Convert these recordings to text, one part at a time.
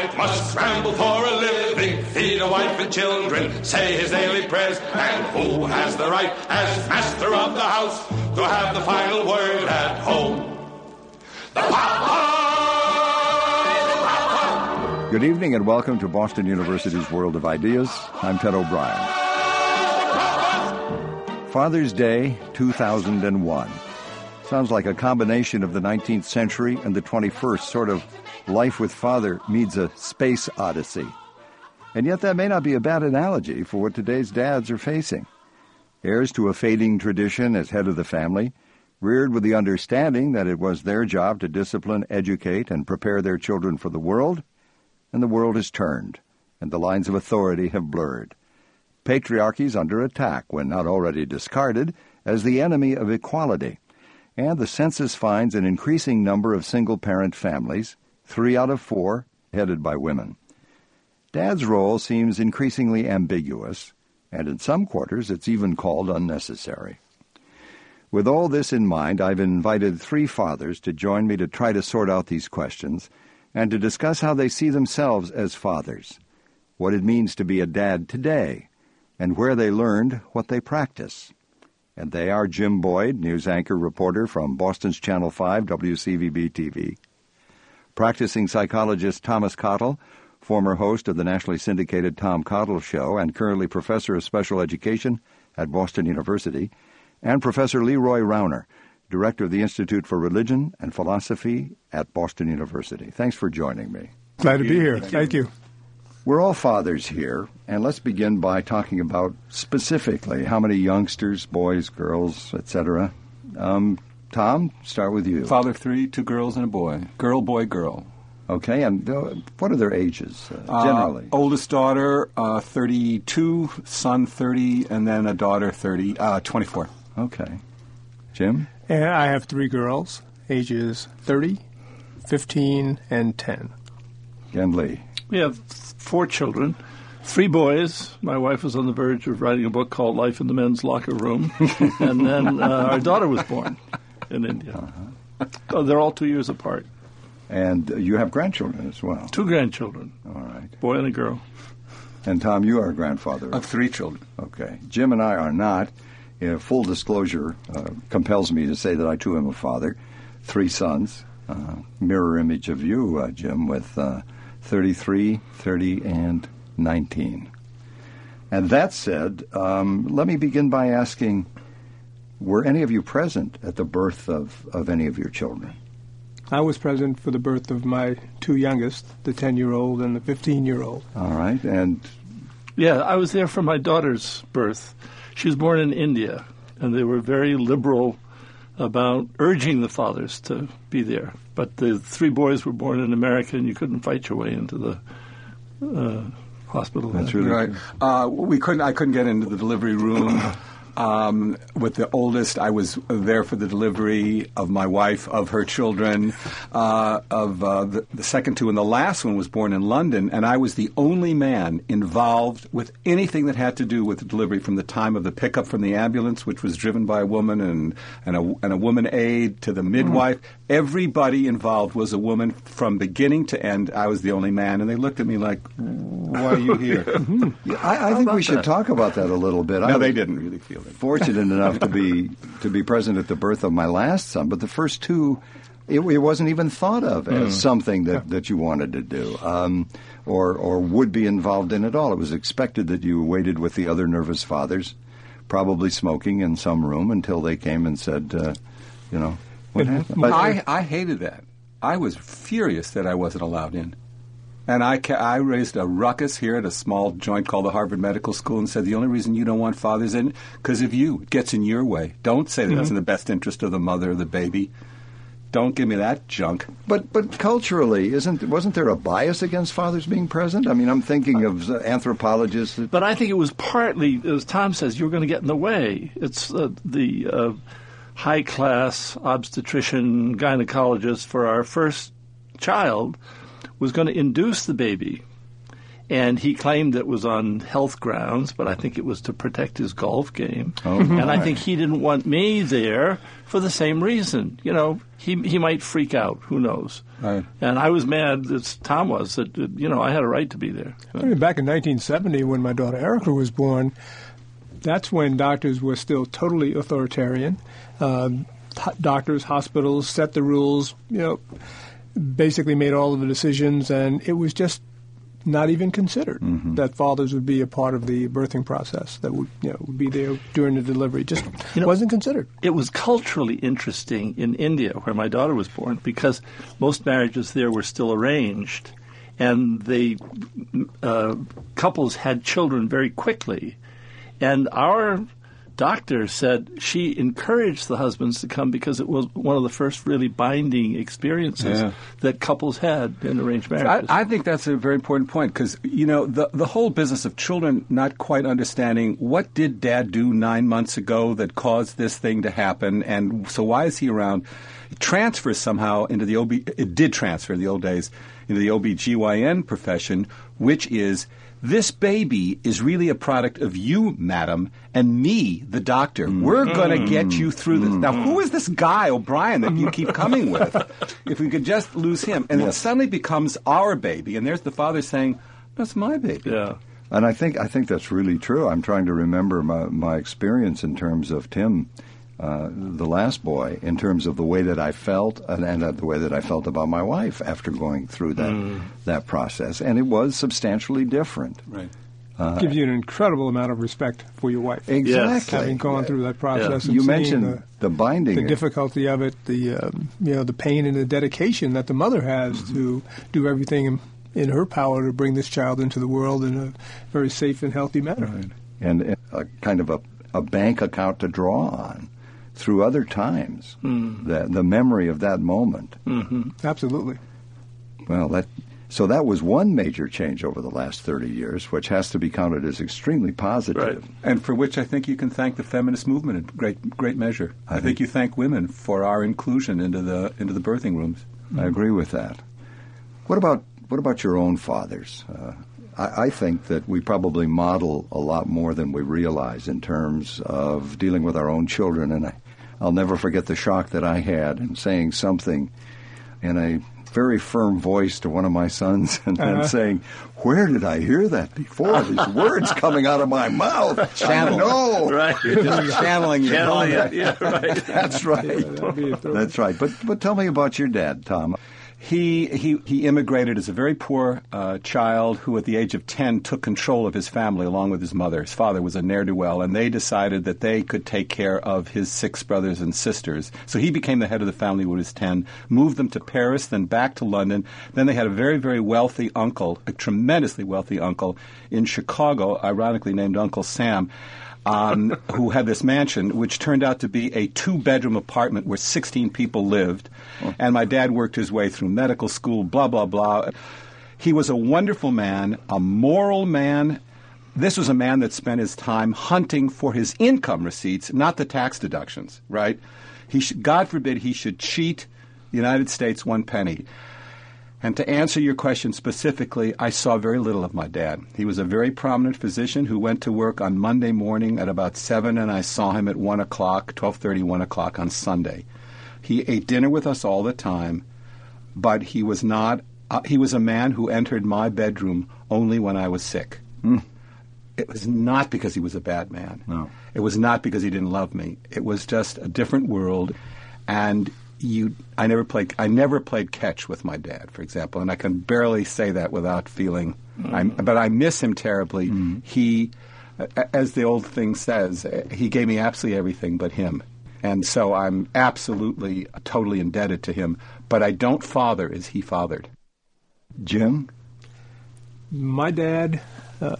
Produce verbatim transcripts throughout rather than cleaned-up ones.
night must scramble for a living, feed a wife and children, say his daily prayers. And who has the right, as master of the house, to have the final word at home? The Papa! Good evening and welcome to Boston University's World of Ideas. I'm Ted O'Brien. Father's Day two thousand one. Sounds like a combination of the nineteenth century and the twenty-first, sort of life with father meets a space odyssey. And yet that may not be a bad analogy for what today's dads are facing. Heirs to a fading tradition as head of the family, reared with the understanding that it was their job to discipline, educate, and prepare their children for the world, and the world has turned, and the lines of authority have blurred. Patriarchy's under attack, when not already discarded, as the enemy of equality. And the census finds an increasing number of single-parent families, three out of four, headed by women. Dad's role seems increasingly ambiguous, and in some quarters it's even called unnecessary. With all this in mind, I've invited three fathers to join me to try to sort out these questions and to discuss how they see themselves as fathers, what it means to be a dad today, and where they learned what they practice. And they are Jim Boyd, news anchor reporter from Boston's Channel five W C V B T V, practicing psychologist Thomas Cottle, former host of the nationally syndicated Tom Cottle Show and currently professor of special education at Boston University, and Professor Leroy Rauner, director of the Institute for Religion and Philosophy at Boston University. Thanks for joining me. Glad to be here. Thank you. We're all fathers here, and let's begin by talking about specifically how many youngsters, boys, girls, et cetera. Um, Tom, start with you. Father of three, two girls and a boy. Girl, boy, girl. Okay, and uh, what are their ages, uh, generally? Uh, oldest daughter, uh, thirty-two, son, thirty, and then a daughter, thirty, uh, twenty-four. Okay. Jim? And I have three girls, ages thirty, fifteen, and ten. And Lee? We have four children, three boys. My wife was on the verge of writing a book called Life in the Men's Locker Room. And then uh, our daughter was born in India. Uh-huh. Oh, they're all two years apart. And uh, you have grandchildren as well? Two grandchildren. All right. Boy and a girl. And Tom, you are a grandfather. Of three children. Okay. Jim and I are not. Uh, full disclosure uh, compels me to say that I, too, am a father. Three sons. Uh, mirror image of you, uh, Jim, with uh, thirty-three, thirty, and nineteen. And that said, um, let me begin by asking, were any of you present at the birth of, of any of your children? I was present for the birth of my two youngest, the ten-year-old and the fifteen-year-old. All right. And yeah, I was there for my daughter's birth. She was born in India, and they were very liberal about urging the fathers to be there. But the three boys were born in America, and you couldn't fight your way into the uh, hospital. That's really right. Uh, we couldn't. I couldn't get into the delivery room. Um, with the oldest, I was there for the delivery of my wife, of her children, uh, of uh, the, the second two, and the last one was born in London, and I was the only man involved with anything that had to do with the delivery from the time of the pickup from the ambulance, which was driven by a woman and, and, a, and a woman aide, to the midwife. Mm. Everybody involved was a woman from beginning to end. I was the only man, and they looked at me like, why are you here? yeah, I, I think we should that? talk about that a little bit. No, I they didn't really feel it. Fortunate enough to be to be present at the birth of my last son, but the first two, it, it wasn't even thought of as mm. something that, that you wanted to do um, or or would be involved in at all. It was expected that you waited with the other nervous fathers, probably smoking in some room, until they came and said, uh, you know, what happened? But, I, I hated that. I was furious that I wasn't allowed in. And I, ca- I raised a ruckus here at a small joint called the Harvard Medical School and said the only reason you don't want fathers in, because of you. It gets in your way. Don't say that mm-hmm. it's in the best interest of the mother or the baby. Don't give me that junk. But but culturally, isn't wasn't there a bias against fathers being present? I mean, I'm thinking of uh, anthropologists. That... But I think it was partly, as Tom says, you're going to get in the way. It's uh, the uh, high-class obstetrician gynecologist for our first child was going to induce the baby, And he claimed it was on health grounds, but I think it was to protect his golf game. Oh, and my. I think he didn't want me there for the same reason. You know, he he might freak out. Who knows? Right. And I was mad, as Tom was, that, you know, I had a right to be there. I mean, back in nineteen seventy, when my daughter Erica was born, that's when doctors were still totally authoritarian. Um, h- doctors, hospitals set the rules, you know, basically made all of the decisions, and it was just not even considered mm-hmm. that fathers would be a part of the birthing process, that would, you know, would be there during the delivery. Just you know, wasn't considered. It was culturally interesting in India, where my daughter was born, because most marriages there were still arranged, and the uh, couples had children very quickly. And our doctor said she encouraged the husbands to come because it was one of the first really binding experiences yeah. that couples had in arranged marriages. I, I think that's a very important point because, you know, the, the whole business of children not quite understanding what did Dad do nine months ago that caused this thing to happen, and so why is he around? It transfers somehow into the O B, it did transfer in the old days, into the O B G Y N profession, which is this baby is really a product of you, madam, and me, the doctor. Mm. We're going to get you through this. Mm. Now, who is this guy, O'Brien, that you keep coming with? If we could just lose him. And yes. it suddenly becomes our baby, and there's the father saying, that's my baby. Yeah. And I think I think that's really true. I'm trying to remember my, my experience in terms of Tim, uh, the last boy, in terms of the way that I felt and, and uh, the way that I felt about my wife after going through that mm. that process. And it was substantially different. Right. Uh, gives you an incredible amount of respect for your wife. Exactly. Yes. Having gone through that process. Yeah. And you seeing mentioned the, the binding. the difficulty of it, the um, you know the pain and the dedication that the mother has mm-hmm. to do everything in, in her power to bring this child into the world in a very safe and healthy manner. Right. And a kind of a, a bank account to draw on through other times. Mm. The the memory of that moment. Mm-hmm. Absolutely. Well, that so that was one major change over the last thirty years, which has to be counted as extremely positive. Right. And for which I think you can thank the feminist movement in great great measure. I, I think, think you thank women for our inclusion into the into the birthing rooms. I agree with that. What about what about your own fathers? Uh, I, I think that we probably model a lot more than we realize in terms of dealing with our own children. And I, I'll never forget the shock that I had in saying something in a very firm voice to one of my sons and then uh-huh. saying, where did I hear that before? These words coming out of my mouth. Channel. No. Right. You're just channeling your Channeling mom. it. Yeah, right. That's right. Yeah, That's right. But but tell me about your dad, Tom. He, he he immigrated as a very poor uh, child who, at the age of ten, took control of his family along with his mother. His father was a ne'er-do-well, and they decided that they could take care of his six brothers and sisters. So he became the head of the family when he was ten, moved them to Paris, then back to London. Then they had a very, very wealthy uncle, a tremendously wealthy uncle in Chicago, ironically named Uncle Sam. Um, who had this mansion, which turned out to be a two-bedroom apartment where sixteen people lived. Oh. And my dad worked his way through medical school, blah, blah, blah. He was a wonderful man, a moral man. This was a man that spent his time hunting for his income receipts, not the tax deductions, right? He sh- God forbid he should cheat the United States one penny. And to answer your question specifically, I saw very little of my dad. He was a very prominent physician who went to work on Monday morning at about seven, and I saw him at one o'clock, twelve thirty, one o'clock on Sunday. He ate dinner with us all the time, but he was not, uh, he was a man who entered my bedroom only when I was sick. Mm. It was not because he was a bad man. No. It was not because he didn't love me. It was just a different world, and You, I never played. I never played catch with my dad, for example, and I can barely say that without feeling. Mm. I'm, but I miss him terribly. Mm. He, as the old thing says, he gave me absolutely everything but him, and so I'm absolutely, totally indebted to him. But I don't father as he fathered. Jim, my dad uh,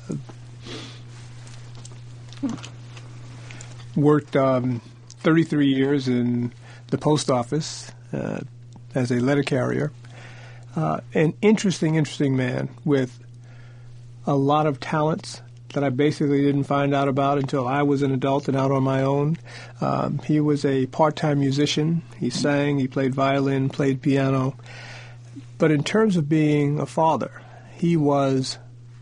worked um, thirty-three years in the post office uh, as a letter carrier. Uh, an interesting, interesting man with a lot of talents that I basically didn't find out about until I was an adult and out on my own. Um, he was a part-time musician. He sang, he played violin, played piano. But in terms of being a father, he was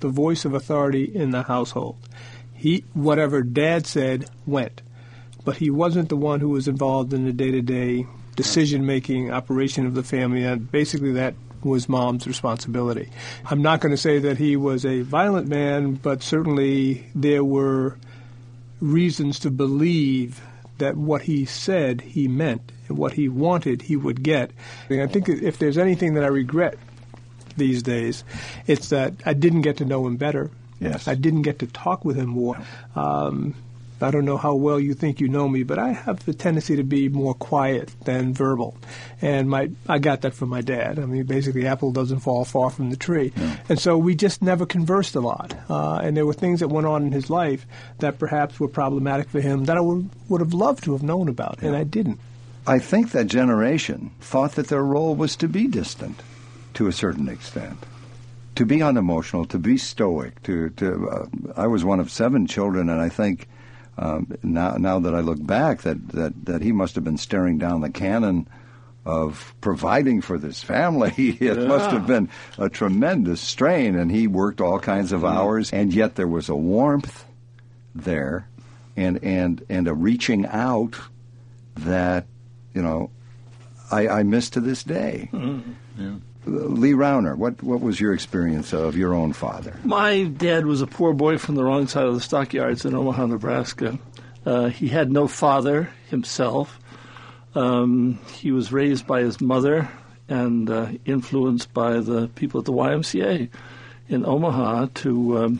the voice of authority in the household. He, whatever Dad said, went. But he wasn't the one who was involved in the day-to-day decision-making operation of the family, and basically that was Mom's responsibility. I'm not going to say that he was a violent man, but certainly there were reasons to believe that what he said he meant, and what he wanted he would get. And I think if there's anything that I regret these days, it's that I didn't get to know him better. Yes. I didn't get to talk with him more. Um, I don't know how well you think you know me, but I have the tendency to be more quiet than verbal. And my I got that from my dad. I mean, basically, apple doesn't fall far from the tree. Yeah. And so we just never conversed a lot. Uh, and there were things that went on in his life that perhaps were problematic for him that I would, would have loved to have known about, yeah. and I didn't. I think that generation thought that their role was to be distant to a certain extent, to be unemotional, to be stoic. To, to uh, I was one of seven children, and I think Um, now, now that I look back, that, that, that he must have been staring down the cannon of providing for this family. It yeah. must have been a tremendous strain, and he worked all kinds of hours, and yet there was a warmth there and and, and a reaching out that, you know, I, I miss to this day. Mm-hmm. Yeah. Lee Rauner, what what was your experience of your own father? My dad was a poor boy from the wrong side of the stockyards in Omaha, Nebraska. Uh, he had no father himself. Um, he was raised by his mother and uh, influenced by the people at the Y M C A in Omaha to, um,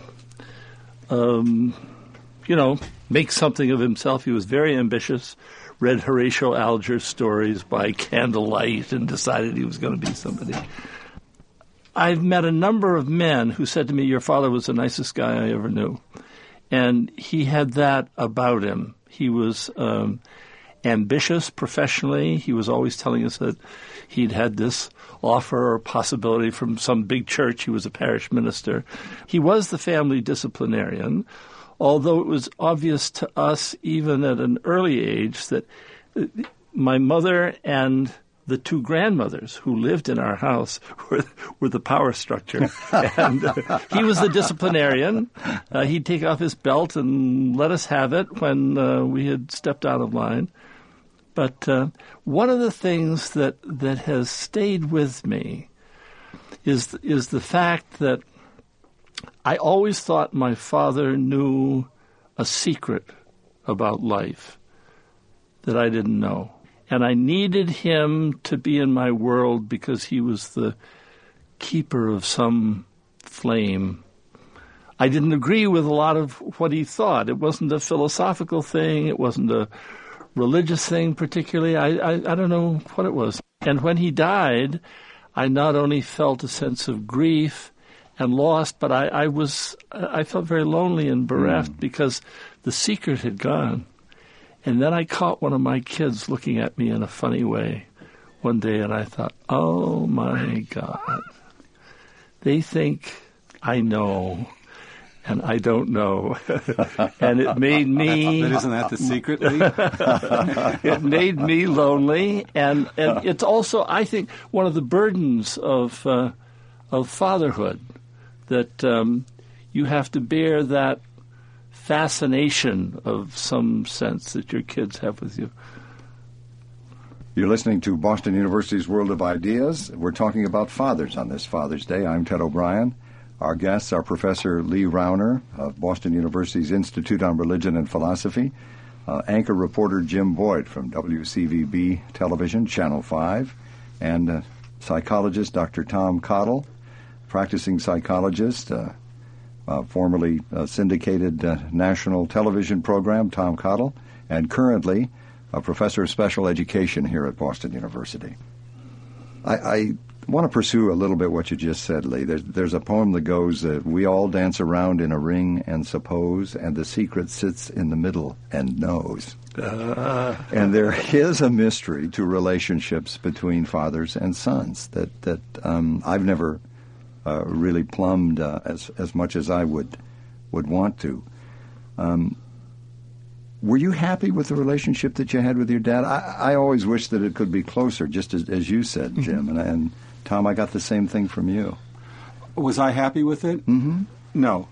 um, you know, make something of himself. He was very ambitious. Read Horatio Alger's stories by candlelight and decided he was going to be somebody. I've met a number of men who said to me, your father was the nicest guy I ever knew. And he had that about him. He was um, ambitious professionally. He was always telling us that he'd had this offer or possibility from some big church. He was a parish minister. He was the family disciplinarian, although it was obvious to us even at an early age that my mother and the two grandmothers who lived in our house were, were the power structure. And uh, he was the disciplinarian. Uh, he'd take off his belt and let us have it when uh, we had stepped out of line. But uh, one of the things that, that has stayed with me is is the fact that I always thought my father knew a secret about life that I didn't know. And I needed him to be in my world because he was the keeper of some flame. I didn't agree with a lot of what he thought. It wasn't a philosophical thing. It wasn't a religious thing particularly. I, I, I don't know what it was. And when he died, I not only felt a sense of grief and lost, but I, I was I felt very lonely and bereft mm. because the secret had gone. And then I caught one of my kids looking at me in a funny way one day, and I thought, oh, my God. They think I know, and I don't know. And it made me... But isn't that the secret, Lee? It made me lonely, and, and it's also, I think, one of the burdens of, uh, of fatherhood, that um, you have to bear that fascination of some sense that your kids have with you. You're listening to Boston University's World of Ideas. We're talking about fathers on this Father's Day. I'm Ted O'Brien. Our guests are Professor Lee Rauner of Boston University's Institute on Religion and Philosophy, uh, anchor reporter Jim Boyd from W C V B Television, Channel five, and uh, psychologist Doctor Tom Cottle, practicing psychologist, uh, Uh, formerly uh, syndicated uh, national television program, Tom Cottle, and currently a professor of special education here at Boston University. I, I want to pursue a little bit what you just said, Lee. There's, there's a poem that goes that we all dance around in a ring and suppose, and the secret sits in the middle and knows. Uh. And there is a mystery to relationships between fathers and sons that, that um, I've never... Uh, really plumbed uh, as as much as I would would want to. Um, were you happy with the relationship that you had with your dad? I, I always wish that it could be closer, just as, as you said, Jim. Mm-hmm. And, and Tom, I got the same thing from you. Was I happy with it? Mm-hmm. No.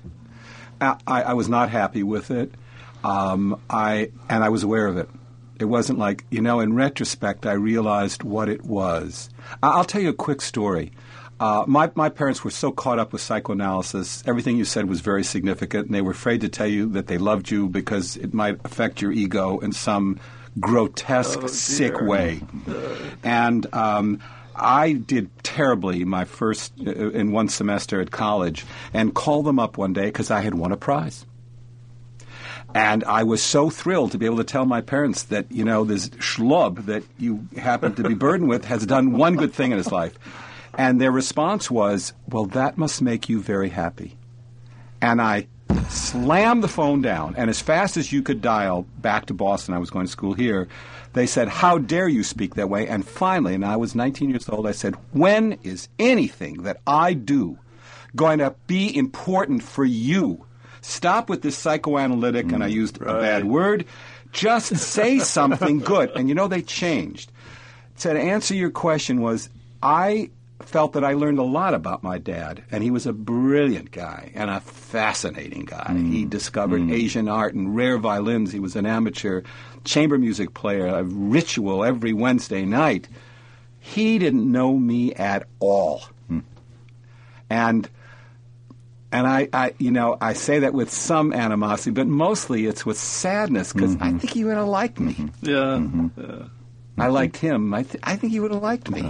I, I was not happy with it. Um, I and I was aware of it. It wasn't like, you know, in retrospect, I realized what it was. I'll tell you a quick story. Uh, my, my parents were so caught up with psychoanalysis. Everything you said was very significant, and they were afraid to tell you that they loved you because it might affect your ego in some grotesque, oh, sick way. And um, I did terribly my first uh, in one semester at college, and called them up one day because I had won a prize. And I was so thrilled to be able to tell my parents that, you know, this schlub that you happen to be burdened with has done one good thing in his life. And their response was, well, that must make you very happy. And I slammed the phone down, and as fast as you could dial back to Boston, I was going to school here, they said, how dare you speak that way? And finally, and I was nineteen years old, I said, when is anything that I do going to be important for you? Stop with this psychoanalytic, mm, and I used right. a bad word. Just say something good. And, you know, they changed. So to answer your question was, I felt that I learned a lot about my dad, and he was a brilliant guy and a fascinating guy. Mm. He discovered mm. Asian art and rare violins. He was an amateur chamber music player, a ritual every Wednesday night. He didn't know me at all. Mm. And... And I, I, you know, I say that with some animosity, but mostly it's with sadness because mm-hmm. I think he would have liked me. Mm-hmm. Yeah. Mm-hmm. yeah. I liked him. I, th- I think he would have liked me. Uh-huh.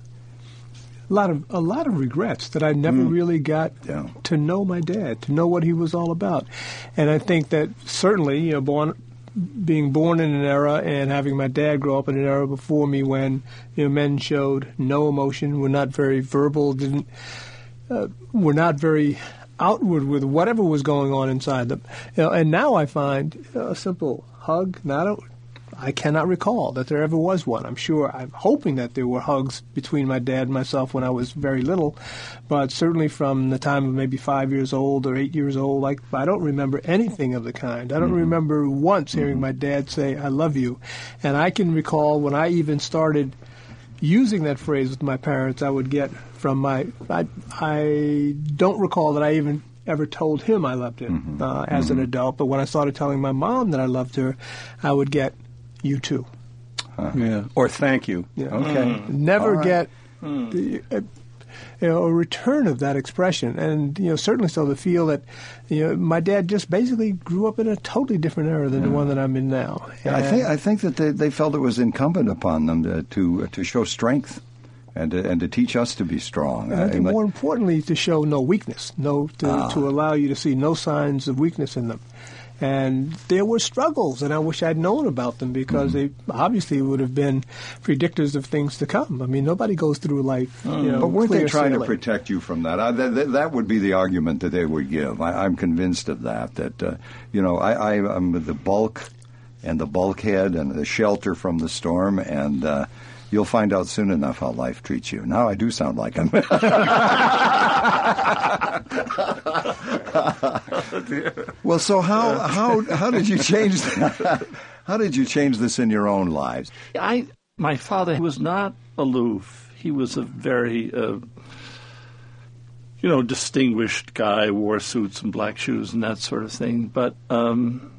A lot of a lot of regrets that I never mm. really got yeah. to know my dad, to know what he was all about. And I think that certainly, you know, born being born in an era and having my dad grow up in an era before me when, you know, men showed no emotion, were not very verbal, didn't uh, were not very outward with whatever was going on inside them. You know, and now I find a simple hug, not a, I cannot recall that there ever was one. I'm sure, I'm hoping that there were hugs between my dad and myself when I was very little, but certainly from the time of maybe five years old or eight years old, like I don't remember anything of the kind. I don't mm-hmm. remember once hearing mm-hmm. my dad say, I love you. And I can recall when I even started using that phrase with my parents, I would get from my, I, I don't recall that I even ever told him I loved him mm-hmm. uh, as mm-hmm. an adult, but when I started telling my mom that I loved her, I would get, you too. Huh. Yeah. Or thank you. Yeah. Okay. Mm. Never right. get mm. the, uh, you know, a return of that expression. And, you know, certainly so to feel that, you know, my dad just basically grew up in a totally different era than yeah. the one that I'm in now. Yeah, I think I think that they, they felt it was incumbent upon them to to, to show strength and to, and to teach us to be strong. And I think uh, more importantly, to show no weakness, no to, uh, to allow you to see no signs of weakness in them. And there were struggles, and I wish I'd known about them because mm-hmm. they obviously would have been predictors of things to come. I mean, nobody goes through life, mm. you know, But weren't they trying sailing. to protect you from that? I, that? That would be the argument that they would give. I, I'm convinced of that, that, uh, you know, I, I, I'm the bulk and the bulkhead and the shelter from the storm, and uh, you'll find out soon enough how life treats you. Now I do sound like him. Well, so how how how did you change that? How did you change this in your own lives? I my father was not aloof. He was a very uh, you know distinguished guy, wore suits and black shoes and that sort of thing. But um,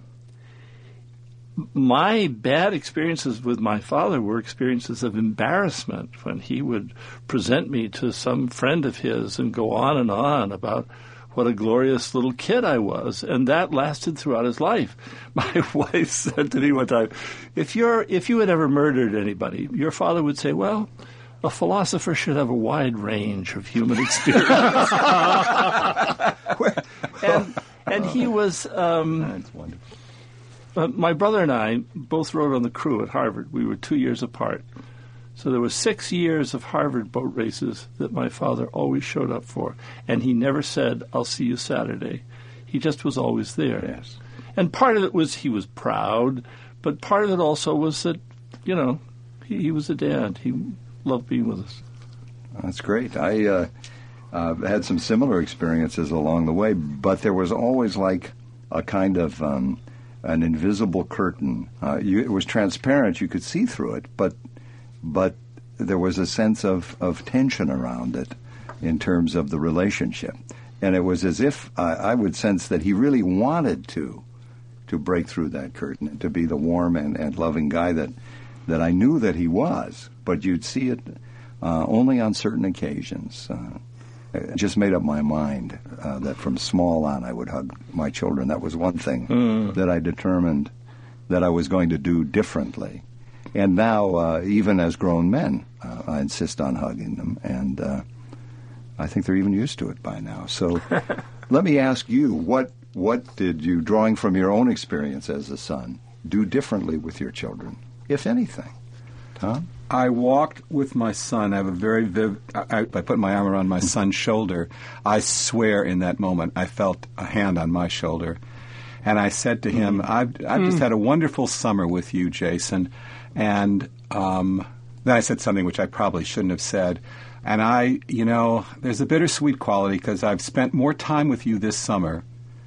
my bad experiences with my father were experiences of embarrassment when he would present me to some friend of his and go on and on about what a glorious little kid I was, and that lasted throughout his life. My wife said to me one time, if you're if you had ever murdered anybody, your father would say, well, a philosopher should have a wide range of human experience. and, and he was... Um, That's wonderful. Uh, my brother and I both rode on the crew at Harvard. We were two years apart. So there were six years of Harvard boat races that my father always showed up for. And he never said, I'll see you Saturday. He just was always there. Yes. And part of it was he was proud, but part of it also was that, you know, he, he was a dad. He loved being with us. That's great. I uh, uh, had some similar experiences along the way, but there was always like a kind of um, an invisible curtain. Uh, you, it was transparent. You could see through it, but but there was a sense of, of tension around it in terms of the relationship. And it was as if uh, I would sense that he really wanted to to break through that curtain and to be the warm and, and loving guy that, that I knew that he was. But you'd see it uh, only on certain occasions. Uh, I just made up my mind uh, that from small on I would hug my children. That was one thing mm. that I determined that I was going to do differently. And now, uh, even as grown men, uh, I insist on hugging them. And uh, I think they're even used to it by now. So let me ask you, what what did you, drawing from your own experience as a son, do differently with your children, if anything? Tom? I walked with my son. I have a very vivid, I, I put my arm around my son's shoulder. I swear in that moment I felt a hand on my shoulder. And I said to him, mm. I've, I've mm. just had a wonderful summer with you, Jason. And um, then I said something which I probably shouldn't have said. And I, you know, there's a bittersweet quality because I've spent more time with you this summer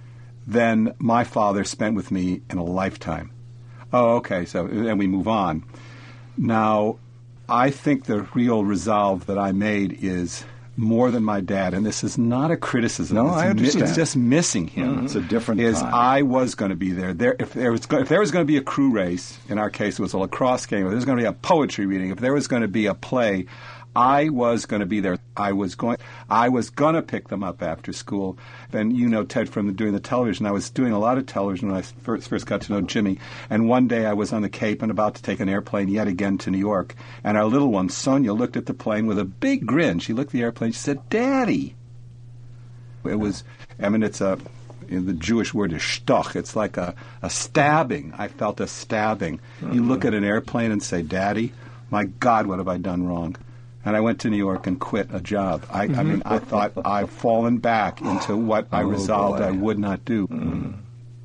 than my father spent with me in a lifetime. Oh, okay, so, and we move on. Now, I think the real resolve that I made is more than my dad, and this is not a criticism. No, it's I understand. Mi- it's just missing him. Mm-hmm. It's a different is time. I was going to be there. There, if there was, go- if there was going to be a crew race, in our case it was a lacrosse game, if there was going to be a poetry reading, if there was going to be a play, I was going to be there. I was going. I was going to pick them up after school. And you know, Ted, from the, doing the television, I was doing a lot of television when I first, first got to know Jimmy. And one day I was on the Cape and about to take an airplane yet again to New York. And our little one, Sonia, looked at the plane with a big grin. She looked at the airplane. She said, "Daddy." It was. I mean, it's a. The Jewish word is shtoch. It's like a, a stabbing. I felt a stabbing. Mm-hmm. You look at an airplane and say, "Daddy, my God, what have I done wrong?" And I went to New York and quit a job. I, mm-hmm. I mean, I thought I've fallen back into what I oh, resolved boy. I would not do. Mm.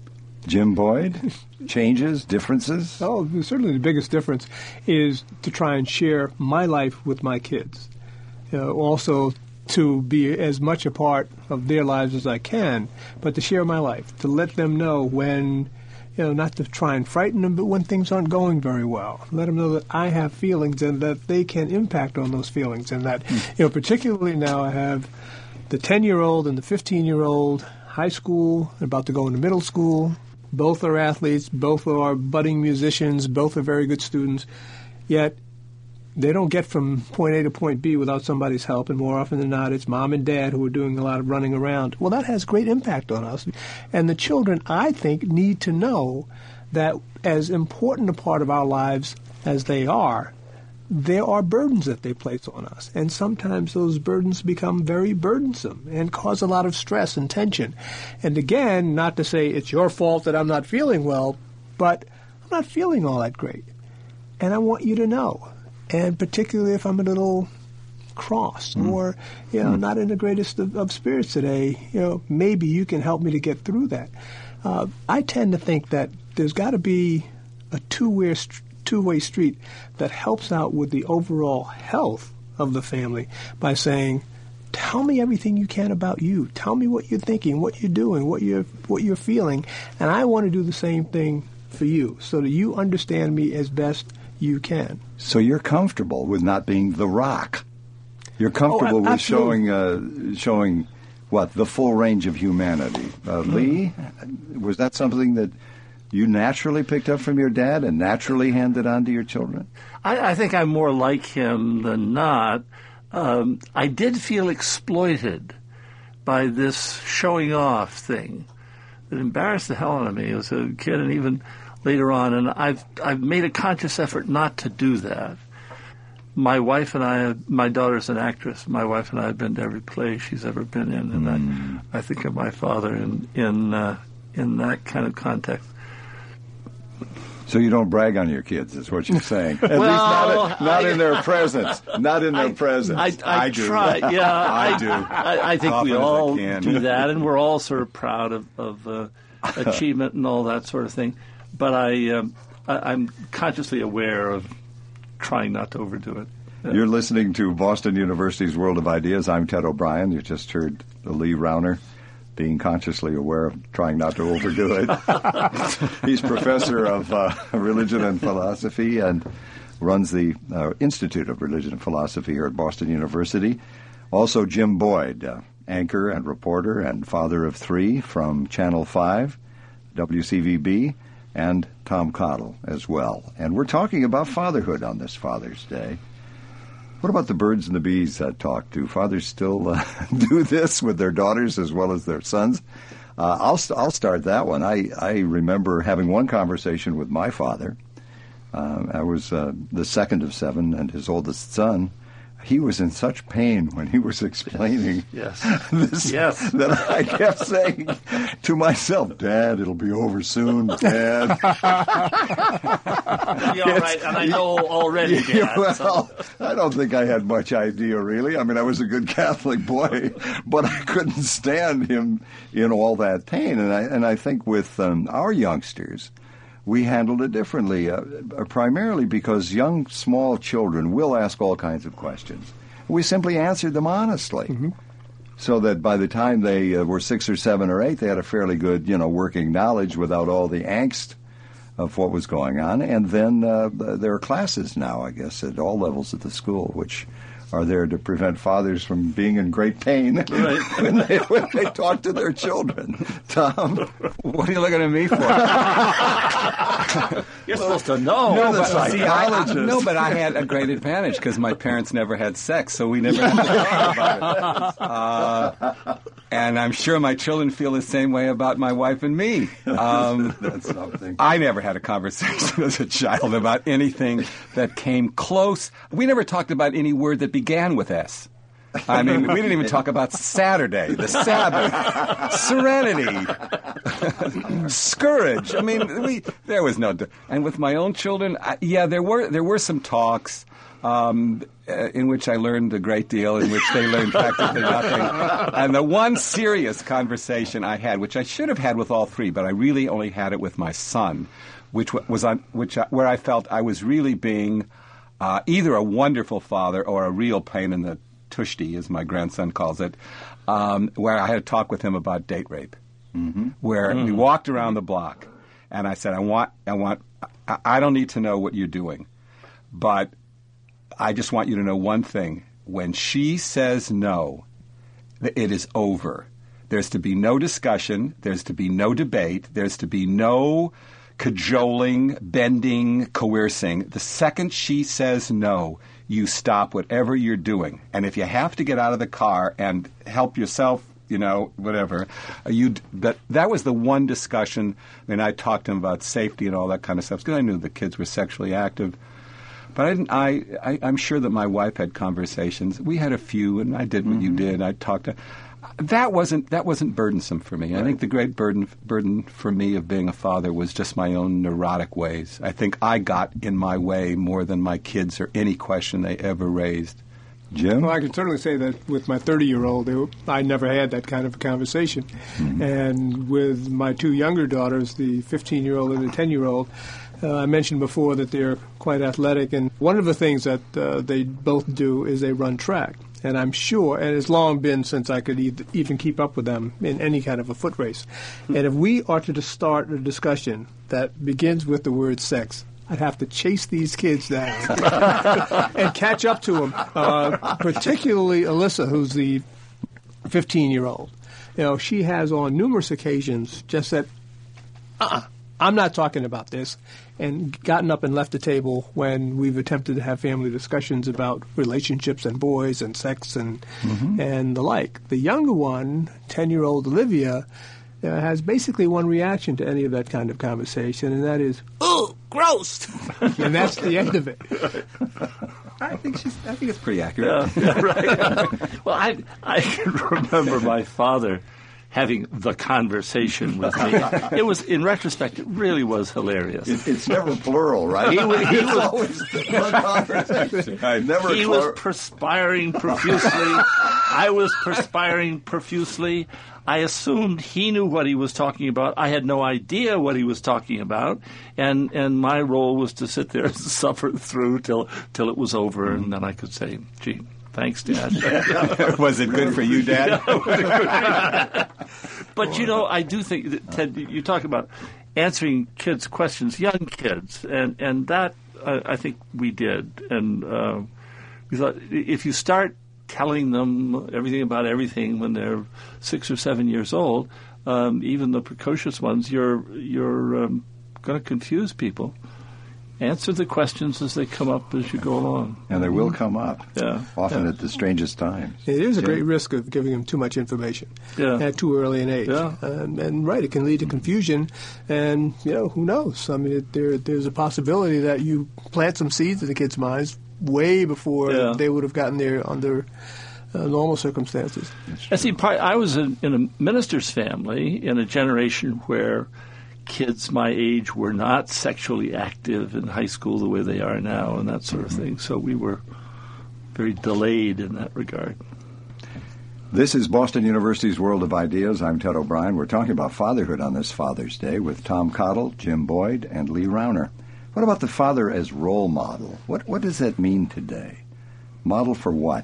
Jim Boyd, changes, differences? Oh, certainly the biggest difference is to try and share my life with my kids. Uh, also, to be as much a part of their lives as I can, but to share my life, to let them know when, you know, not to try and frighten them, but when things aren't going very well. Let them know that I have feelings and that they can impact on those feelings. And that, mm. you know, particularly now I have the ten-year-old and the fifteen-year-old, high school, about to go into middle school. Both are athletes. Both are budding musicians. Both are very good students. Yet they don't get from point A to point B without somebody's help, and more often than not, it's mom and dad who are doing a lot of running around. Well, that has great impact on us. And the children, I think, need to know that as important a part of our lives as they are, there are burdens that they place on us. And sometimes those burdens become very burdensome and cause a lot of stress and tension. And again, not to say it's your fault that I'm not feeling well, but I'm not feeling all that great. And I want you to know. And particularly if I'm a little cross mm. or, you know, mm. not in the greatest of, of spirits today, you know, maybe you can help me to get through that. Uh, I tend to think that there's got to be a two-way, st- two-way street that helps out with the overall health of the family by saying, tell me everything you can about you. Tell me what you're thinking, what you're doing, what you're, what you're feeling. And I want to do the same thing for you so that you understand me as best you can. So you're comfortable with not being the rock. You're comfortable oh, with showing, uh, showing what, the full range of humanity. Uh, mm-hmm. Lee, was that something that you naturally picked up from your dad and naturally handed on to your children? I, I think I'm more like him than not. Um, I did feel exploited by this showing off thing. It embarrassed the hell out of me as a kid and even later on, and I've I've made a conscious effort not to do that. My wife and I, my daughter's an actress. My wife and I have been to every play she's ever been in, and mm. I, I think of my father in in uh, in that kind of context. So you don't brag on your kids, is what you're saying. At well, least not, not I, in their presence. Not in their I, presence. I, I, I do. Try, yeah, I, I do. I, I think Often we all can. do that, and we're all sort of proud of, of uh, achievement and all that sort of thing. But I, um, I, I'm consciously aware of trying not to overdo it. Yeah. You're listening to Boston University's World of Ideas. I'm Ted O'Brien. You just heard Lee Rauner being consciously aware of trying not to overdo it. He's professor of uh, religion and philosophy and runs the uh, Institute of Religion and Philosophy here at Boston University. Also, Jim Boyd, uh, anchor and reporter and father of three from Channel five, W C V B, and Tom Cottle as well. And we're talking about fatherhood on this Father's Day. What about the birds and the bees that talk? Do fathers still uh, do this with their daughters as well as their sons? Uh, I'll st- I'll start that one. I, I remember having one conversation with my father. Uh, I was uh, the second of seven and his oldest son. He was in such pain when he was explaining yes. this yes. that I kept saying to myself, "Dad, it'll be over soon, Dad." You're all right, and I know already, Dad. Well, so. I don't think I had much idea, really. I mean, I was a good Catholic boy, but I couldn't stand him in all that pain. And I and I think with um, our youngsters, we handled it differently, uh, primarily because young, small children will ask all kinds of questions. We simply answered them honestly, mm-hmm. so that by the time they uh, were six or seven or eight, they had a fairly good, you know, working knowledge without all the angst of what was going on. And then uh, there are classes now, I guess, at all levels of the school, which are there to prevent fathers from being in great pain right. when, they, when they talk to their children. Tom? What are you looking at me for? You're supposed to know. No, the but, see, I, I, psychologist. no, but I had a great advantage because my parents never had sex, so we never had to talk about it. Uh, and I'm sure my children feel the same way about my wife and me. Um, That's something. I never had a conversation as a child about anything that came close. We never talked about any word that began with S. I mean, we didn't even talk about Saturday, the Sabbath, serenity, scourge. I mean, we there was no. And with my own children, I, yeah, there were there were some talks um, uh, in which I learned a great deal, in which they learned practically nothing. And the one serious conversation I had, which I should have had with all three, but I really only had it with my son, which was on which I, where I felt I was really being uh, either a wonderful father or a real pain in the tushti, as my grandson calls it, um, where I had a talk with him about date rape, mm-hmm. where mm-hmm. we walked around the block, and I said, I want, I want, I, I don't need to know what you're doing, but I just want you to know one thing. When she says no, it is over. There's to be no discussion. There's to be no debate. There's to be no cajoling, bending, coercing. The second she says no, you stop whatever you're doing. And if you have to get out of the car and help yourself, you know, whatever, you but that was the one discussion. I mean, I talked to him about safety and all that kind of stuff because I knew the kids were sexually active. But I, didn't, I, I, I'm sure that my wife had conversations. We had a few, and I did what mm-hmm. you did. I talked to. That wasn't that wasn't burdensome for me. Right. I think the great burden burden for me of being a father was just my own neurotic ways. I think I got in my way more than my kids or any question they ever raised. Jim? Well, I can certainly say that with my thirty-year-old, I never had that kind of a conversation. Mm-hmm. And with my two younger daughters, the fifteen-year-old and the ten-year-old, uh, I mentioned before that they're quite athletic. And one of the things that uh, they both do is they run track. And I'm sure, and it's long been since I could e- even keep up with them in any kind of a foot race. And if we are to start a discussion that begins with the word sex, I'd have to chase these kids down and catch up to them, uh, particularly Alyssa, who's the fifteen-year-old. You know, she has on numerous occasions just said, uh-uh, I'm not talking about this, and gotten up and left the table when we've attempted to have family discussions about relationships and boys and sex and mm-hmm. and the like. The younger one, ten-year-old Olivia, uh, has basically one reaction to any of that kind of conversation, and that is, "Ooh, gross!" And that's the end of it. I think she's. I think it's pretty accurate. Yeah, yeah, right. Well, I I can remember my father having the conversation with me. It was, in retrospect, it really was hilarious. It, it's never plural, right? He was, he it's was always the conversation. I never. He plur- was perspiring profusely. I was perspiring profusely. I assumed he knew what he was talking about. I had no idea what he was talking about, and and my role was to sit there and suffer through till till it was over, and then I could say, "Gee, thanks, Dad." Was it good for you, Dad? But, you know, I do think, that, Ted, you talk about answering kids' questions, young kids, and, and that uh, I think we did. And uh, we thought if you start telling them everything about everything when they're six or seven years old, um, even the precocious ones, you're you're um, going to confuse people. Answer the questions as they come up as you go along. And they will come up, yeah. often yeah. at the strangest times. It is a Jim? great risk of giving them too much information yeah. at too early an age. Yeah. And, and, right, it can lead to confusion. And, you know, who knows? I mean, it, there, there's a possibility that you plant some seeds in the kids' minds way before yeah. they would have gotten there under uh, normal circumstances. I see. I was in, in a minister's family in a generation where kids my age were not sexually active in high school the way they are now and that sort of thing. So we were very delayed in that regard. This is Boston University's World of Ideas. I'm Ted O'Brien. We're talking about fatherhood on this Father's Day with Tom Cottle, Jim Boyd, and Lee Rauner. What about the father as role model? What what does that mean today? Model for what?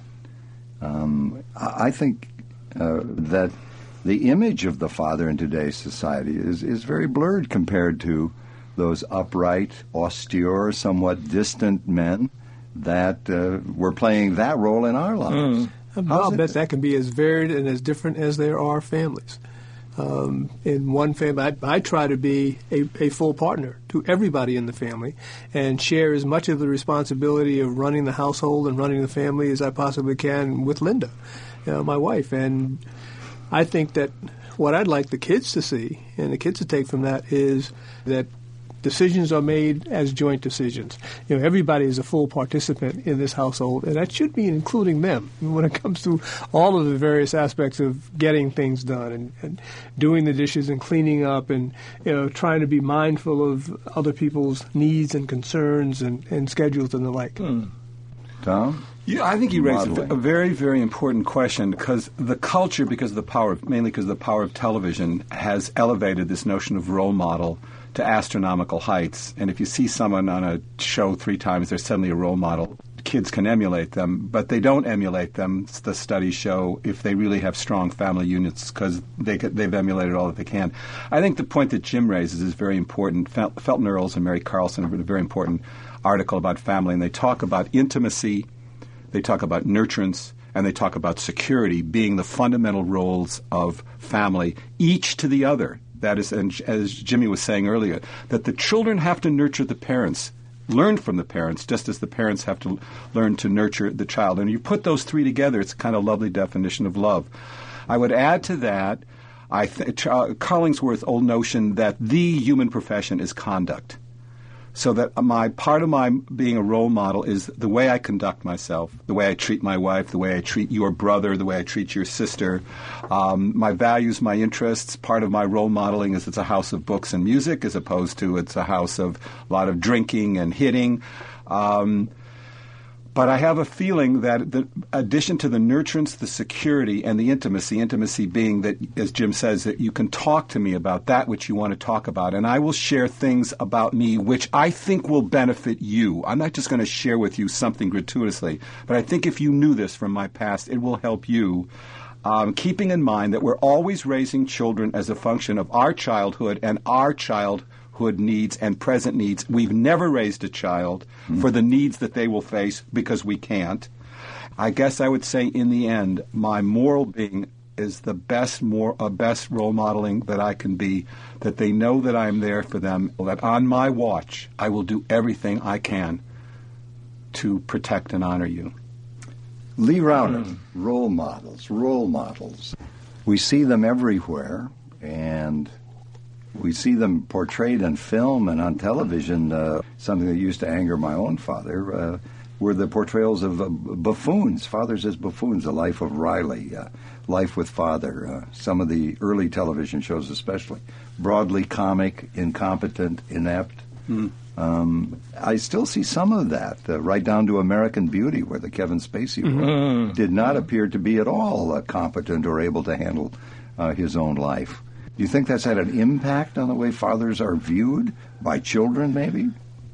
Um, I think uh, that the image of the father in today's society is, is very blurred compared to those upright, austere, somewhat distant men that uh, were playing that role in our lives. Mm. I'll bet that can be as varied and as different as there are families. Um, in one family, I, I try to be a, a full partner to everybody in the family and share as much of the responsibility of running the household and running the family as I possibly can with Linda, you know, my wife. And I think that what I'd like the kids to see and the kids to take from that is that decisions are made as joint decisions. You know, everybody is a full participant in this household, and that should be including them when it comes to all of the various aspects of getting things done and, and doing the dishes and cleaning up and, you know, trying to be mindful of other people's needs and concerns and, and schedules and the like. Hmm. Tom? Yeah, I think you raised Modeling. a, a very, very important question because the culture, because of the power, of, mainly because of the power of television, has elevated this notion of role model to astronomical heights. And if you see someone on a show three times, they're suddenly a role model. Kids can emulate them, but they don't emulate them, the studies show, if they really have strong family units because they, they've emulated all that they can. I think the point that Jim raises is very important. Fel- Felton Earls and Mary Carlson have written a very important article about family, and they talk about intimacy, they talk about nurturance, and they talk about security being the fundamental roles of family, each to the other. That is, and as Jimmy was saying earlier, that the children have to nurture the parents, learn from the parents, just as the parents have to learn to nurture the child. And you put those three together, it's a kind of lovely definition of love. I would add to that, I th- uh, Collingsworth's old notion that the human profession is conduct. So that my part of my being a role model is the way I conduct myself, the way I treat my wife, the way I treat your brother, the way I treat your sister, um, my values, my interests. Part of my role modeling is it's a house of books and music as opposed to it's a house of a lot of drinking and hitting. Um, But I have a feeling that the addition to the nurturance, the security, and the intimacy, intimacy being that, as Jim says, that you can talk to me about that which you want to talk about, and I will share things about me which I think will benefit you. I'm not just going to share with you something gratuitously, but I think if you knew this from my past, it will help you. Um, keeping in mind that we're always raising children as a function of our childhood and our childhood needs and present needs. We've never raised a child mm-hmm. for the needs that they will face because we can't. I guess I would say in the end, my moral being is the best more uh, best role modeling that I can be, that they know that I'm there for them, that on my watch I will do everything I can to protect and honor you. Lee Rauner, mm. role models, role models. We see them everywhere, and we see them portrayed in film and on television. Uh, something that used to anger my own father uh, were the portrayals of uh, buffoons, fathers as buffoons, The Life of Riley, uh, Life with Father, uh, some of the early television shows especially. Broadly comic, incompetent, inept. Mm. Um, I still see some of that, uh, right down to American Beauty, where the Kevin Spacey role mm-hmm. did not appear to be at all uh, competent or able to handle uh, his own life. Do you think that's had an impact on the way fathers are viewed by children, maybe?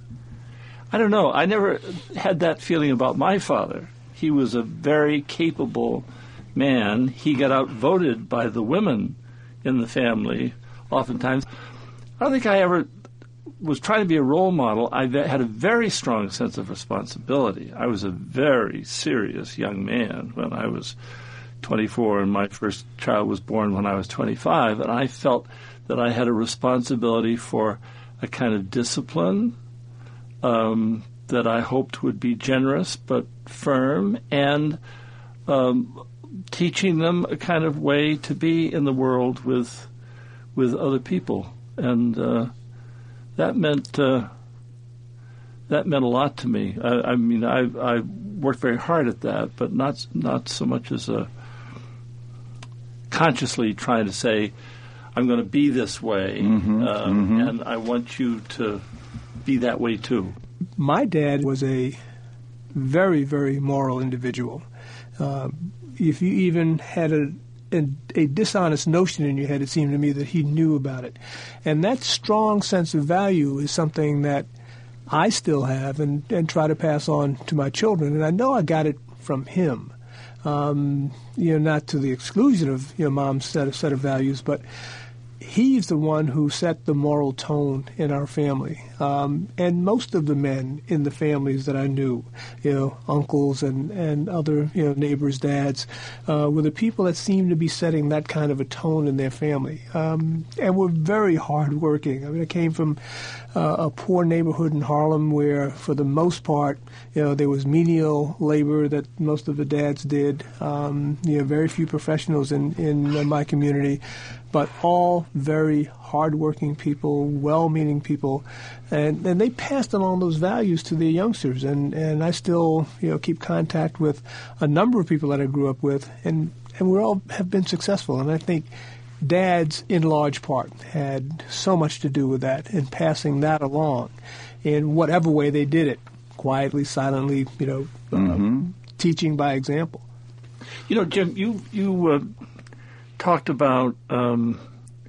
I don't know. I never had that feeling about my father. He was a very capable man. He got outvoted by the women in the family oftentimes. I don't think I ever was trying to be a role model, I had a very strong sense of responsibility. I was a very serious young man when I was twenty-four, and my first child was born when I was twenty-five, and I felt that I had a responsibility for a kind of discipline um, that I hoped would be generous but firm, and um, teaching them a kind of way to be in the world with with other people, and uh, that meant uh, that meant a lot to me. I, I mean, I, I worked very hard at that, but not not so much as a consciously trying to say, I'm going to be this way, Mm-hmm, um, mm-hmm. and I want you to be that way too. My dad was a very, very moral individual. Uh, if you even had a, a a dishonest notion in your head, it seemed to me that he knew about it. And that strong sense of value is something that I still have and, and try to pass on to my children. And I know I got it from him. Um, you know, not to the exclusion of, you know, Mom's set of, set of values, but he's the one who set the moral tone in our family. Um, and most of the men in the families that I knew, you know, uncles and, and other, you know, neighbors' dads, uh, were the people that seemed to be setting that kind of a tone in their family. Um, and were very hardworking. I mean, I came from uh, a poor neighborhood in Harlem where, for the most part, you know, there was menial labor that most of the dads did. Um, you know, very few professionals in, in uh, my community, but all very hardworking people, well-meaning people, and, and they passed along those values to their youngsters. And, and I still, you know, keep contact with a number of people that I grew up with, and, and we all have been successful. And I think dads, in large part, had so much to do with that and passing that along in whatever way they did it, quietly, silently, you know, Mm-hmm. uh, teaching by example. You know, Jim, you you uh, talked about um,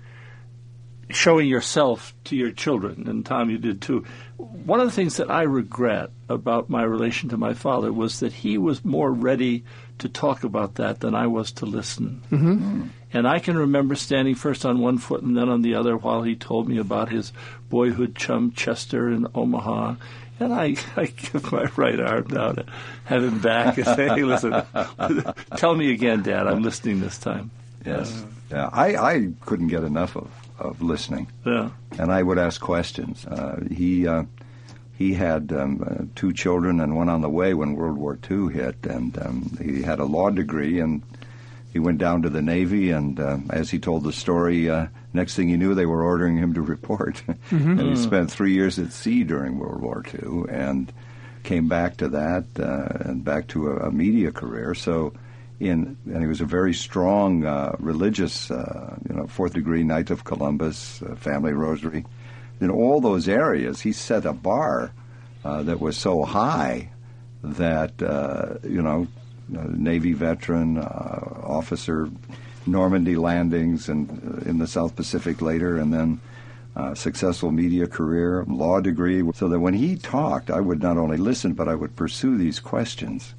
showing yourself to your children, and Tom, you did too. One of the things that I regret about my relation to my father was that he was more ready to talk about that than I was to listen. Mm-hmm. And I can remember standing first on one foot and then on the other while he told me about his boyhood chum Chester in Omaha. And I, I give my right arm down to have him back and say, hey, listen, tell me again, Dad, I'm listening this time. Yes. Uh, yeah, I, I couldn't get enough of, of listening. Yeah. And I would ask questions. Uh, he uh, he had um, uh, two children and one on the way when World War Two hit, and um, he had a law degree, and he went down to the Navy, and uh, as he told the story, uh, next thing he knew, they were ordering him to report. Mm-hmm. And he spent three years at sea during World War Two and came back to that uh, and back to a, a media career. So, in and he was a very strong uh, religious, uh, you know, fourth degree Knight of Columbus, uh, family rosary. In all those areas, he set a bar uh, that was so high that, uh, you know, Navy veteran, uh, officer, Normandy landings, and uh, in the South Pacific later, and then uh, successful media career, law degree. So that when he talked, I would not only listen, but I would pursue these questions.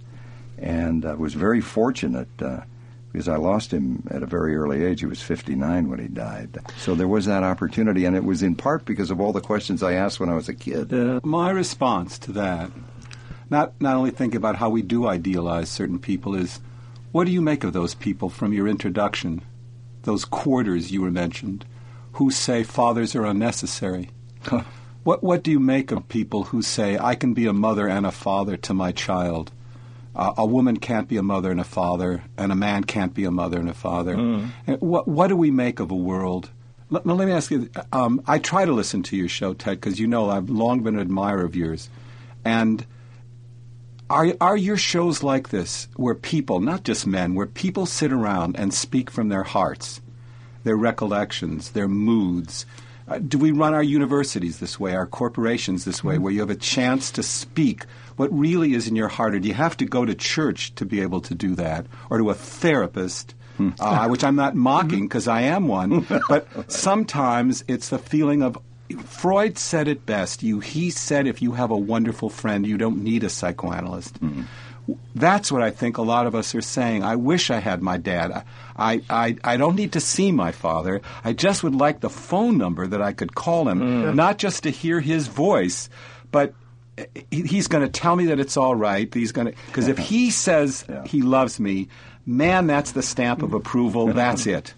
And I was very fortunate uh, because I lost him at a very early age. He was fifty-nine when he died. So there was that opportunity, and it was in part because of all the questions I asked when I was a kid. Uh, my response to that, Not not only think about how we do idealize certain people, is what do you make of those people from your introduction, those quarters you were mentioned, who say fathers are unnecessary? Huh. What what do you make of people who say, I can be a mother and a father to my child? Uh, a woman can't be a mother and a father, and a man can't be a mother and a father. Mm. And what what do we make of a world? Let, let me ask you, um, I try to listen to your show, Ted, because you know I've long been an admirer of yours. And Are are your shows like this, where people, not just men, where people sit around and speak from their hearts, their recollections, their moods? Uh, do we run our universities this way, our corporations this way, where you have a chance to speak what really is in your heart? Or do you have to go to church to be able to do that, or to a therapist, uh, which I'm not mocking because I am one, but sometimes it's the feeling of, Freud said it best. You, he said, if you have a wonderful friend, you don't need a psychoanalyst. Mm-hmm. That's what I think a lot of us are saying. I wish I had my dad. I, I, I don't need to see my father. I just would like the phone number that I could call him, mm. not just to hear his voice, but he's going to tell me that it's all right. He's going to, because if he says yeah. he loves me, man, that's the stamp of approval. That's it.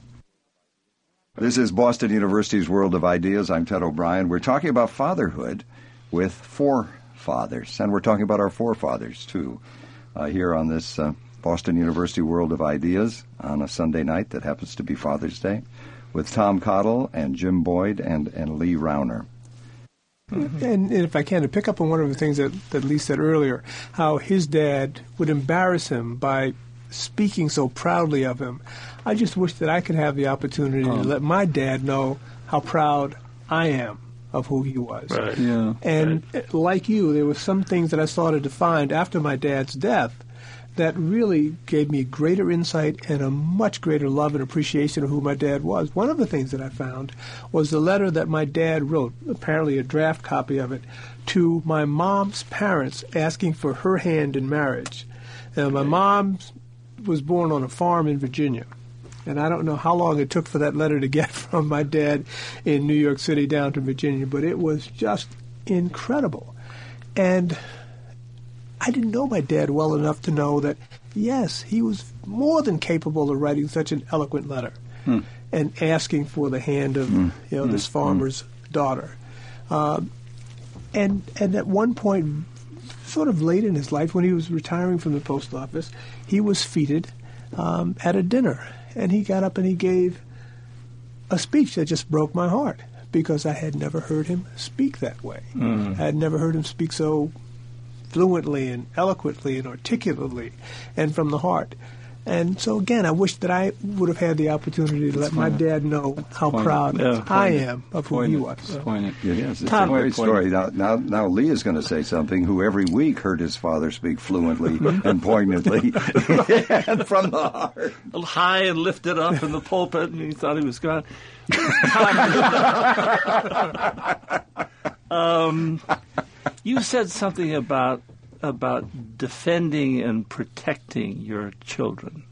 This is Boston University's World of Ideas. I'm Ted O'Brien. We're talking about fatherhood with forefathers, and we're talking about our forefathers, too, uh, here on this uh, Boston University World of Ideas on a Sunday night that happens to be Father's Day with Tom Cottle and Jim Boyd and, and Lee Rauner. Mm-hmm. And, and if I can, to pick up on one of the things that, that Lee said earlier, how his dad would embarrass him by speaking so proudly of him. I just wish that I could have the opportunity oh. to let my dad know how proud I am of who he was. Right. Yeah. And right. like you, there were some things that I started to find after my dad's death that really gave me greater insight and a much greater love and appreciation of who my dad was. One of the things that I found was the letter that my dad wrote, apparently a draft copy of it, to my mom's parents asking for her hand in marriage. And my mom was born on a farm in Virginia. And I don't know how long it took for that letter to get from my dad in New York City down to Virginia, but it was just incredible. And I didn't know my dad well enough to know that, yes, he was more than capable of writing such an eloquent letter hmm. and asking for the hand of hmm. you know, hmm. this farmer's hmm. daughter. Uh, and and at one point, sort of late in his life, when he was retiring from the post office, he was feted um, at a dinner. And he got up and he gave a speech that just broke my heart because I had never heard him speak that way. Mm. I had never heard him speak so fluently and eloquently and articulately and from the heart. And so, again, I wish that I would have had the opportunity to let my dad know how proud yeah, I am of who he was. It is. It's Tom, a great story. Now, now, now Lee is going to say something who every week heard his father speak fluently and poignantly and from the heart. High and lifted up in the pulpit, and he thought he was gone. um, you said something about about defending and protecting your children.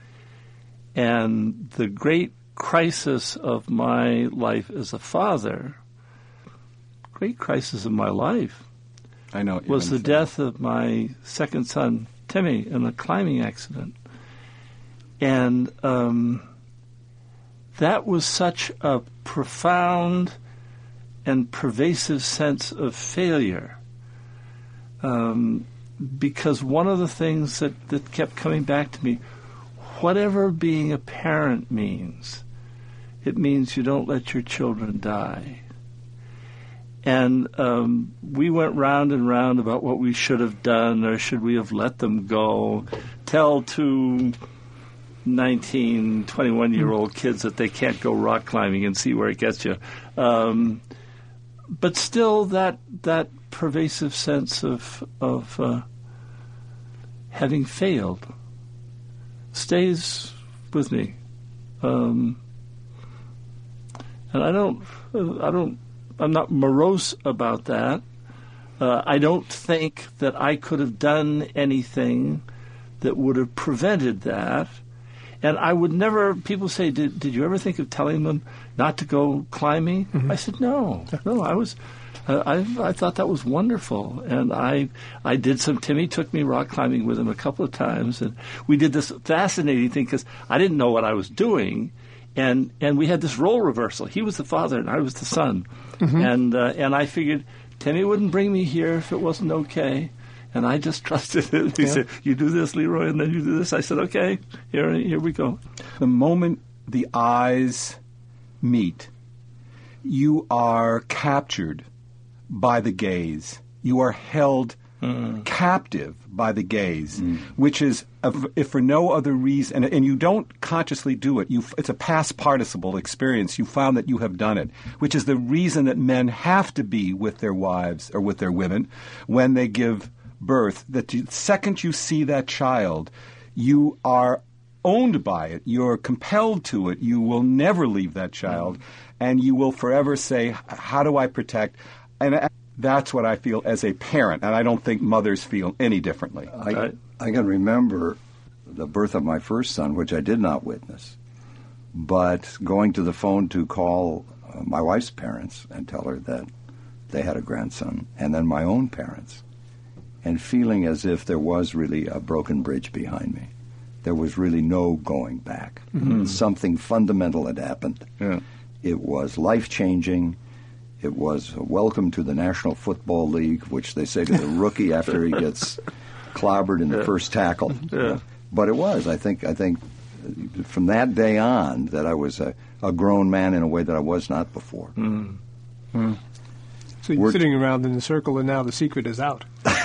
And the great crisis of my life as a father, great crisis of my life, I know was the death of my second son, Timmy, in a climbing accident. And um, that was such a profound and pervasive sense of failure. Um, because one of the things that, that kept coming back to me, whatever being a parent means, it means you don't let your children die. And um, we went round and round about what we should have done, or should we have let them go, tell two nineteen, twenty-one-year-old kids that they can't go rock climbing and see where it gets you. Um, but still that that pervasive sense of of uh, having failed stays with me, um, and I don't, I don't, I'm not morose about that. Uh, I don't think that I could have done anything that would have prevented that. And I would never, people say, did, did you ever think of telling them not to go climbing? Mm-hmm. I said, no, no, I was, uh, I, I thought that was wonderful. And I, I did some, Timmy took me rock climbing with him a couple of times. And we did this fascinating thing because I didn't know what I was doing. And, and we had this role reversal. He was the father and I was the son. Mm-hmm. And, uh, and I figured Timmy wouldn't bring me here if it wasn't okay. And I just trusted it. He yeah. said, you do this, Leroy, and then you do this. I said, okay, here, here we go. The moment the eyes meet, you are captured by the gaze. You are held mm. captive by the gaze, mm. which is, if for no other reason, and, and you don't consciously do it, you, it's a past participle experience. You found that you have done it, which is the reason that men have to be with their wives or with their women when they give birth, that the second you see that child, you are owned by it. You're compelled to it. You will never leave that child, and you will forever say, how do I protect? And that's what I feel as a parent, and I don't think mothers feel any differently. I, I can remember the birth of my first son, which I did not witness, but going to the phone to call uh, my wife's parents and tell her that they had a grandson, and then my own parents, and feeling as if there was really a broken bridge behind me. There was really no going back. Mm-hmm. Something fundamental had happened. Yeah. It was life-changing. It was a welcome to the National Football League, which they say to the rookie after he gets clobbered in the yeah. first tackle. Yeah. But it was. I think I think from that day on that I was a, a grown man in a way that I was not before. Mm. Mm. So you're We're sitting around in the circle, and now the secret is out.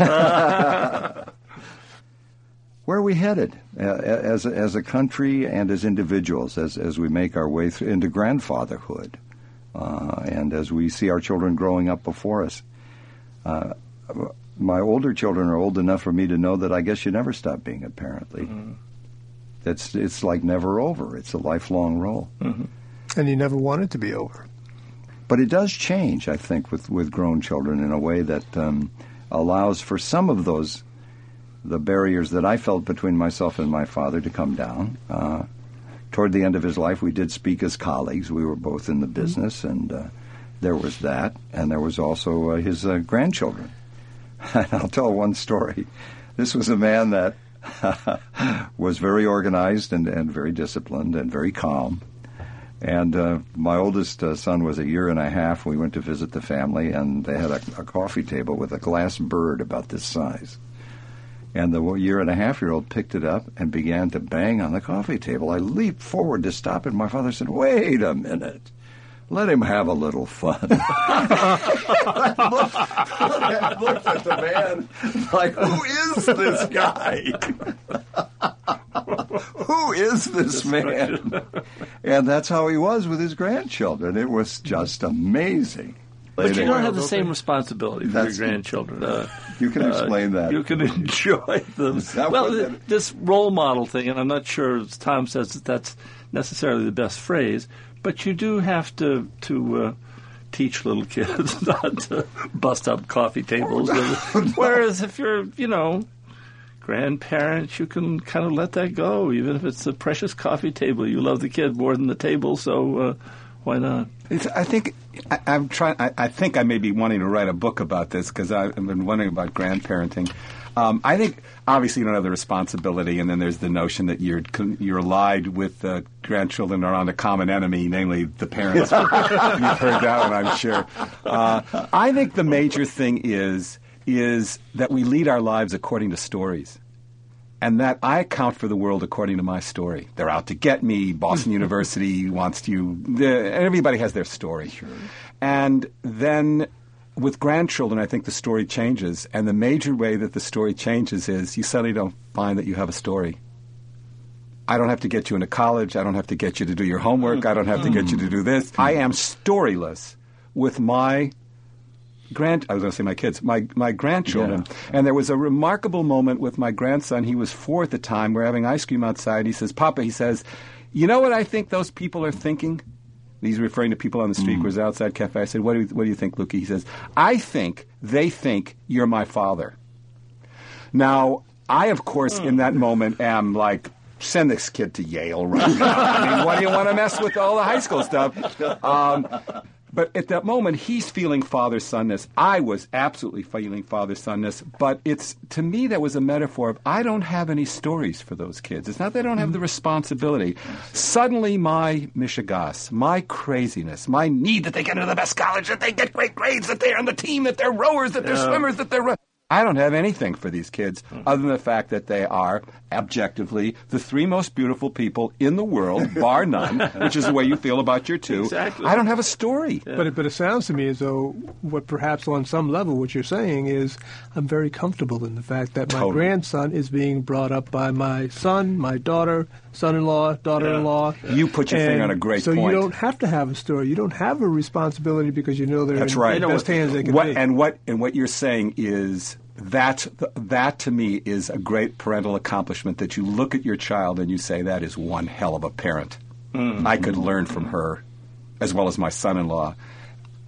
Where are we headed uh, as a, as a country and as individuals as as we make our way through, into grandfatherhood, uh, and as we see our children growing up before us? Uh, my older children are old enough for me to know that I guess you never stop being a parent. Mm-hmm. It's it's like never over. It's a lifelong role. Mm-hmm. And you never want it to be over. But it does change, I think, with, with grown children in a way that um, allows for some of those, the barriers that I felt between myself and my father to come down. Uh, toward the end of his life, we did speak as colleagues. We were both in the business, and uh, there was that. And there was also uh, his uh, grandchildren. And I'll tell one story. This was a man that was very organized and, and very disciplined and very calm. And uh, my oldest uh, son was a year and a half. We went to visit the family, and they had a, a coffee table with a glass bird about this size. And the year and a half year old picked it up and began to bang on the coffee table. I leaped forward to stop it. My father said, "Wait a minute. Let him have a little fun." I, looked, I looked at the man like, who is this guy? Who is this man? And that's how he was with his grandchildren. It was just amazing. But you don't have the same responsibility for that's, your grandchildren. Uh, you can explain uh, that. You can enjoy them. Well, th- this role model thing, and I'm not sure, as Tom says, that that's necessarily the best phrase, but you do have to to uh, teach little kids not to bust up coffee tables. Oh, no, no. Whereas if you're, you know, grandparents, you can kind of let that go, even if it's a precious coffee table. You love the kid more than the table, so uh, why not? It's, I think I, I'm trying. I, I think I may be wanting to write a book about this because I've been wondering about grandparenting. Um, I think obviously you don't have the responsibility, and then there's the notion that you're you're allied with uh, grandchildren are on a common enemy, namely the parents. You've heard that one, I'm sure. Uh, I think the major thing is is that we lead our lives according to stories. And that I account for the world according to my story. They're out to get me. Boston University wants to. Everybody has their story. Sure. And then with grandchildren, I think the story changes. And the major way that the story changes is you suddenly don't find that you have a story. I don't have to get you into college. I don't have to get you to do your homework. I don't have to get you to do this. I am storyless with my Grand, I was going to say my kids, my my grandchildren. Yeah. And there was a remarkable moment with my grandson. He was four at the time. We're having ice cream outside. He says, "Papa," he says, "you know what I think those people are thinking?" He's referring to people on the street. Mm. Was outside cafe. I said, "What do you, what do you think, Lukey?" He says, "I think they think you're my father." Now, I, of course, mm. in that moment am like, send this kid to Yale right now. I mean, what do you want to mess with all the high school stuff? Um, But at that moment, he's feeling father-sonness. I was absolutely feeling father-sonness. But it's to me, that was a metaphor of I don't have any stories for those kids. It's not that I don't have the responsibility. Suddenly, my mishigas, my craziness, my need that they get into the best college, that they get great grades, that they're on the team, that they're rowers, that they're yeah. swimmers, that they're run- I don't have anything for these kids other than the fact that they are, objectively, the three most beautiful people in the world, bar none, which is the way you feel about your two. Exactly. I don't have a story. Yeah. But, it, but it sounds to me as though what perhaps on some level what you're saying is I'm very comfortable in the fact that my totally. grandson is being brought up by my son, my daughter, son-in-law, daughter-in-law. Yeah. Yeah. You put your and finger on a great so point. So you don't have to have a story. You don't have a responsibility because you know they're That's in right. the best hands they can what, be. And what, and what you're saying is That, that to me is a great parental accomplishment, that you look at your child and you say, that is one hell of a parent. Mm-hmm. I could learn from her, as well as my son-in-law.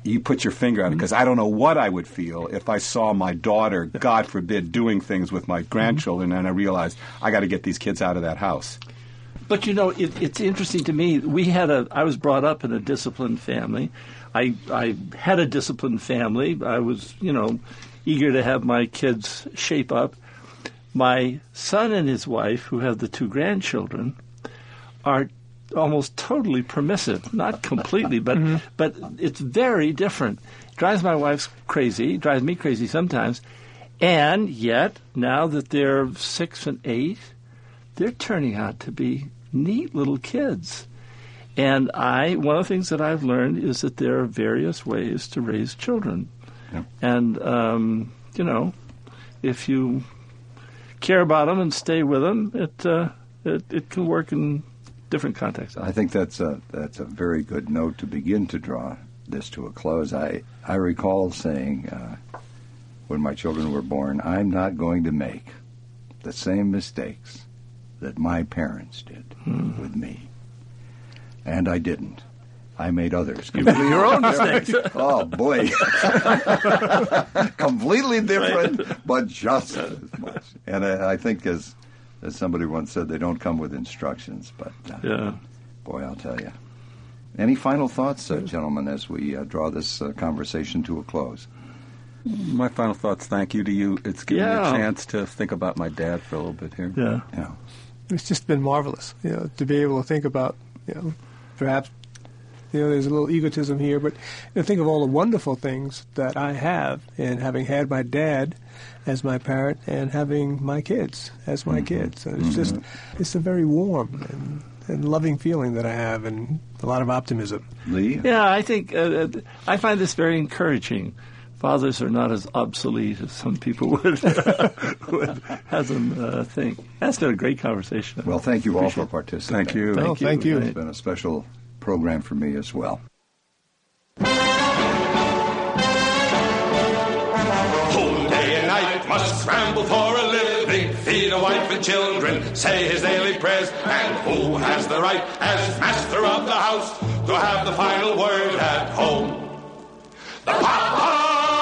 you put your finger on it, because I don't know what I would feel if I saw my daughter, God forbid, doing things with my grandchildren, and I realized I got to get these kids out of that house. But, you know, it, it's interesting to me. We had a, I was brought up in a disciplined family. I, I had a disciplined family. I was, you know, eager to have my kids shape up. My son and his wife, who have the two grandchildren, are almost totally permissive. Not completely, but mm-hmm. but it's very different. It drives my wife crazy. It drives me crazy sometimes. And yet, now that they're six and eight, they're turning out to be neat little kids. And I, one of the things that I've learned is that there are various ways to raise children. Yeah. And, um, you know, if you care about them and stay with them, it, uh, it, it can work in different contexts. I think that's a, that's a very good note to begin to draw this to a close. I, I recall saying uh, when my children were born, I'm not going to make the same mistakes that my parents did mm. with me. And I didn't. I made others. Your own mistakes. Oh, boy. Completely different, right. But just as much. And I, I think, as as somebody once said, they don't come with instructions. But, uh, yeah. boy, I'll tell you. Any final thoughts, uh, gentlemen, as we uh, draw this uh, conversation to a close? My final thoughts, thank you to you. It's given yeah. me a chance to think about my dad for a little bit here. Yeah. Yeah. It's just been marvelous, you know, to be able to think about, you know, perhaps, you know, there's a little egotism here, but you know, think of all the wonderful things that I have in having had my dad as my parent and having my kids as my mm-hmm. kids. So it's mm-hmm. just, it's a very warm and, and loving feeling that I have, and a lot of optimism. Lee? Yeah, I think, uh, I find this very encouraging. Fathers are not as obsolete as some people would, would have them uh, think. That's been a great conversation. Well, thank you all for participating. Thank you. Well, thank you. It's been a special program for me as well. Whole day and night must scramble for a living, feed a wife and children, say his daily prayers, and who has the right, as master of the house, to have the final word at home? The Papa!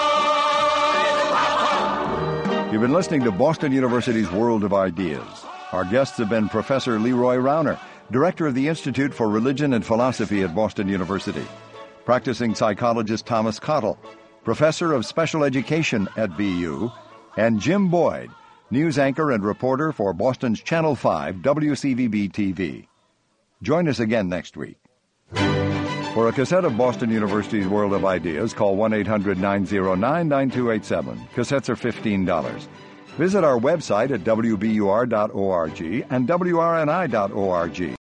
You've been listening to Boston University's World of Ideas. Our guests have been Professor Leroy Rauner, Director of the Institute for Religion and Philosophy at Boston University, practicing psychologist Thomas Cottle, Professor of Special Education at B U, and Jim Boyd, news anchor and reporter for Boston's Channel five W C V B T V. Join us again next week. For a cassette of Boston University's World of Ideas, call one eight hundred nine oh nine nine two eight seven. Cassettes are fifteen dollars. Visit our website at w b u r dot org and w r n i dot org.